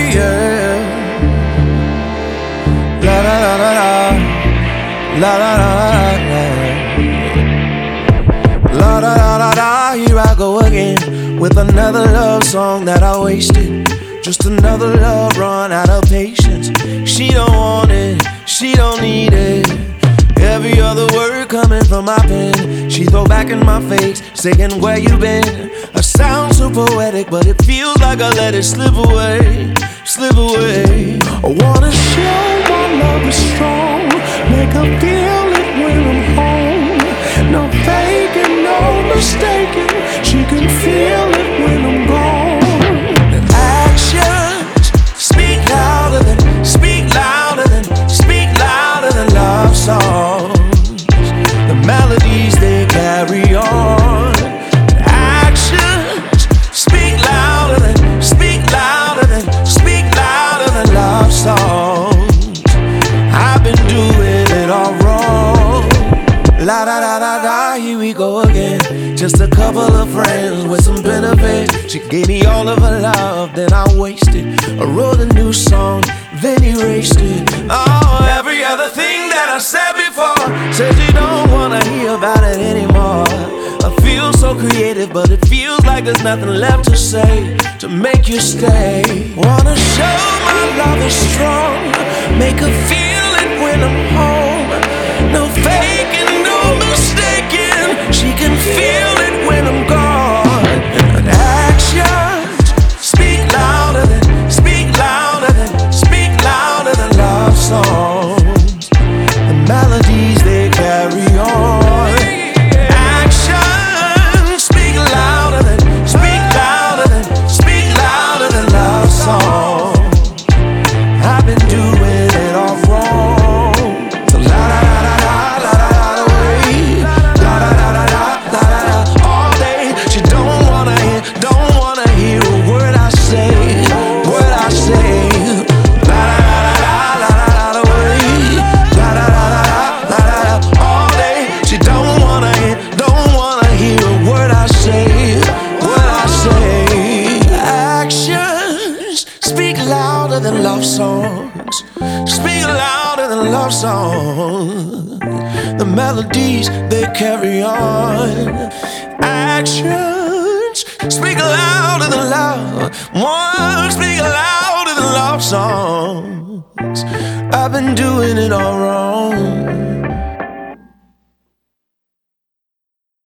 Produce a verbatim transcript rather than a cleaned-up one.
yeah. La la la la la, la la la la la, la la la la la. Here I go again with another love song that I wasted. Just another love run out of patience. She don't want it, she don't need it. Every other word coming from my pen, she throw back in my face, saying where you been. I sound so poetic, but it feels like I let it slip away, slip away. I wanna show my love is strong, make her feel it when I'm home. No faking, no mistaking, she can feel it when I'm gone. The actions speak louder than, speak louder than, speak louder than love songs. The melodies they carry on. The actions speak louder than, speak louder than, speak louder than love songs. I've been doing it all wrong. La da da da da, here we go again. Just a couple of friends with some benefits. She gave me all of her love, then I wasted. I wrote a new song, then erased it. Oh, every other thing that I said before, said you don't wanna hear about it anymore. I feel so creative, but it feels like there's nothing left to say to make you stay. Wanna show my love is strong, make her feel it when I'm home. No faking, no mistaking, she can feel it when I'm gone. And actions speak louder than, speak louder than, speak louder than love songs. The melodies they carry on. Actions speak louder than, speak louder than, speak louder than love songs. I've been doing it all wrong. So la la la la la la la la way. La la la la la la la la all day. She don't wanna hear, don't wanna hear a word I say, word I say. La la la la la la la la way. La la la la la la la all day. She don't wanna hear, don't wanna hear a word I say, word I say. Actions speak louder than love songs, speak louder than love songs. The melodies they carry on. Actions speak louder than love, words speak louder than love songs. I've been doing it all wrong.